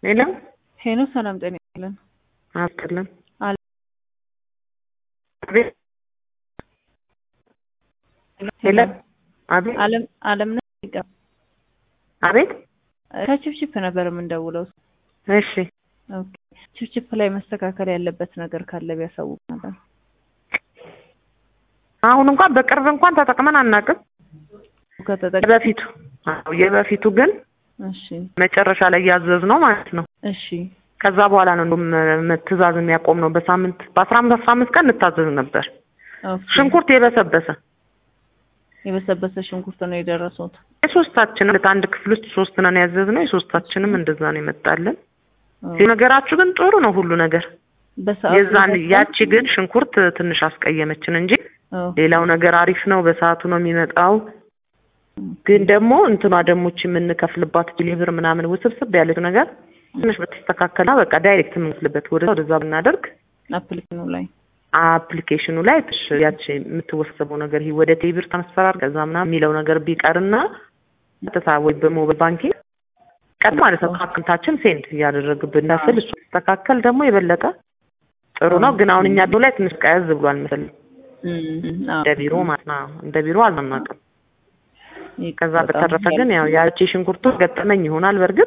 ሄሎ ሰላም ጤና ይስጥልን። አስጥልን ሄሎ አቤት ዓለም ነው ይቀር አቤት ከችፕችፕ ነበር የምንደውለው። እሺ ኦኬ ችፕችፕ ላይ መስተካከል ያለበት ነገር ካለ ቢያሳውቅ ነበር። አሁን እንኳን በቅርብ እንኳን ተጠቅመን አናውቅም። የበፊቱ ግን እሺ መጨረሻ ላይ ያዘዝነው ማለት ነው። እሺ ከዛ በኋላ ነው ትእዛዝ የሚያቆም ነው። በሳምንት በ15 ቀን እንታዘዝ ነበር። ሽንኩርት የበሰበሰ ሽንኩርት ነው የደረሰው። የሶስታችንም አንድ ክፍል ውስጥ 3 ነን ያዘዝነው። የሶስታችንም እንደዛ ነው የመጣልን። ነገራችሁ ግን ጥሩ ነው ሁሉ ነገር። የዛን ያቺ ግን ሽንኩርት ትንሽ አስቀየመችን እንጂ ሌላው ነገር አሪፍ ነው። በሰዓቱ ነው የሚመጣው። ግን ደግሞ እንትኗ ደሞች የምንከፍልባት ዲሊቨር ምናምን ውስብስብ ያለች ነገር ትንሽ በተስተካከለ በቃ ዳይሬክት የምንከፍልበት ወደዛ ብናደርግ አፕሊኬሽኑ ላይ ያቺ የምትወሰበው ነገር ይሄ ወደ ቴብር ትራንስፈር ከዛ ምናምን የሚለው ነገር ቢቀርና ተታወይ በሞባይል ባንኪንግ ቀጥ ማለት ነው አካውንታችን ሴንድ ያደረግብን እንዳስል እሱ ተስተካከል ደግሞ የበለጠ ጥሩ ነው። ግን አሁን እኛ ቢሮ ላይ ትንሽ ቀያዝ ብሏል መሰለኝ እንደ ቢሮ ማለት ነው። እንደ ቢሮ አልናናቀም። ከዛ በተረፈ ግን ያው ያቺ ሽንኩርቱ ገጠመኝ ይሆናል። በርግጥ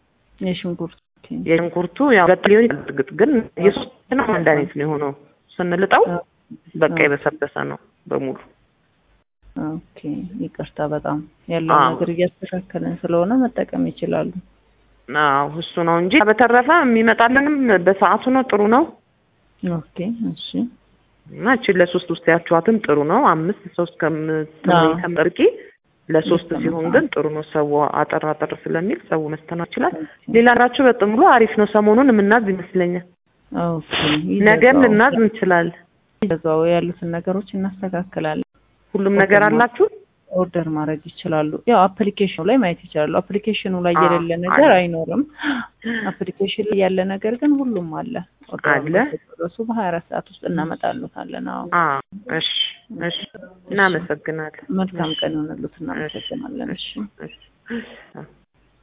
የሽንኩርቱ ያው ገጠመኝ በርግጥ ግን የሶስት ነው አንዳንዴ ነው የሆነው ስንልጠው በቃ የበሰበሰ ነው በሙሉ። ኦኬ ይቅርታ በጣም ያለው ነገር እያስተካከለን ስለሆነ መጠቀም ይችላሉ። አዎ እሱ ነው እንጂ በተረፈ የሚመጣልንም በሰዓቱ ነው ጥሩ ነው። ኦኬ እሺ ማች ለሶስት ውስጥ ያቻዋትም ጥሩ ነው። 5 3 ከምርቂ ለሶስት ሲሆን ግን ጥሩ ነው። ሰው አጠራጠር ስለሚል ሰው መስተናገድ ይችላል። ሌላ ራችሁ በጥምሉ አሪፍ ነው። ሰሞኑን የምናዝ ይመስለኛል። ኦኬ ነገር ልናዝ እንችላለን። እዛው ያሉትን ነገሮች እናስተካክላለን። ሁሉም ነገር አላችሁ ኦርደር ማድረግ ይችላሉ። ያው አፕሊኬሽኑ ላይ ማየት ይችላሉ። አፕሊኬሽኑ ላይ የሌለ ነገር አይኖርም። አፕሊኬሽን ላይ ያለ ነገር ግን ሁሉም አለ። አለ እሱ በ24 ሰዓት ውስጥ እናመጣሉታለን። እሺ እሺ እናመሰግናለን። መልካም ቀን ይሁንልዎት። እናመሰግናለን። እሺ